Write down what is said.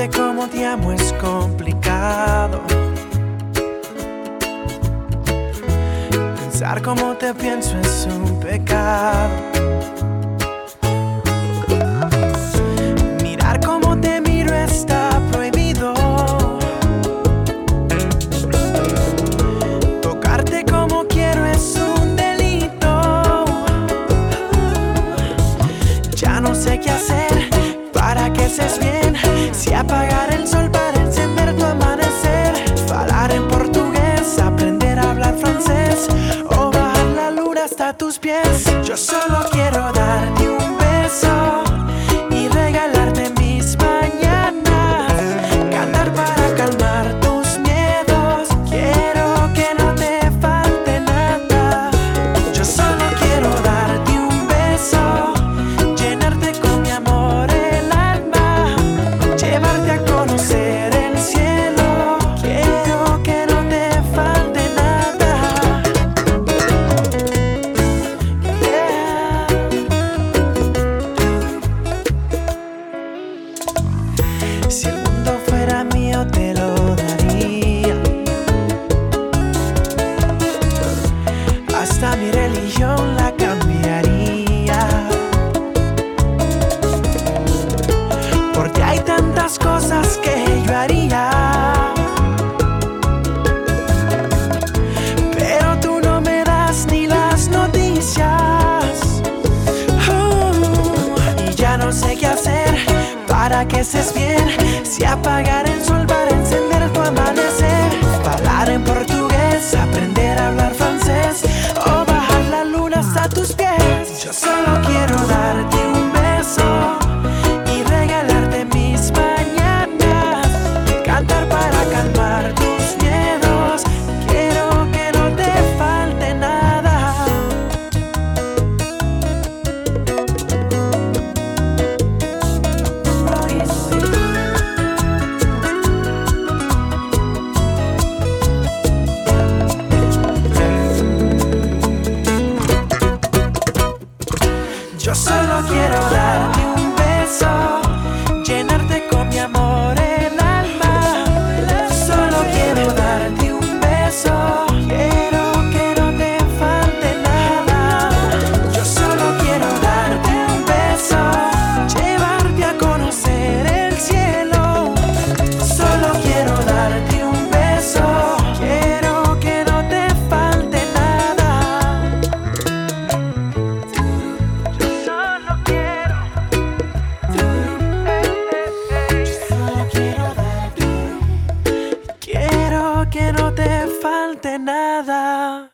Decirte cómo te amo es complicado. Pensar cómo te pienso es un pecado. Mirar cómo te miro está prohibido. Tocarte como quiero es un delito. Ya no sé qué hacer para que estés bien. Si apagar el sol para encender tu amanecer, falar en portugués, aprender a hablar francés o bajar la luna hasta tus pies. Yo solo quiero darte un beso y regalarte mis mañanas, cantar para calmar tus miedos. Quiero que no te falte nada. Yo solo quiero darte un beso, llenarte con mi amor el alma, llevarte a conocer el cielo. Quiero que no te falte nada. Yeah. Si el mundo fuera mío te lo daría, hasta mi religión la cambiaría, porque hay tantas cosas que yo haría, pero tú no me das ni las noticias. Y ya no sé qué hacer para que estés bien. Si apagar el sol para encender tu amanecer, hablar en portugués, aprender a hablar francés o bajar la luna hasta tus pies. Yo solo quiero darte un beso y regalarte mis mañanas, cantar para calmar tus miedos. Quiero que no te falte nada. Yo solo quiero darte un beso, llenarte con mi amor el alma. Solo quiero darte un beso, quiero que no te falte nada. Yo solo quiero darte un beso, llevarte a conocer el cielo. Solo quiero darte un beso, quiero que no te falte nada. Quiero que no te falte nada.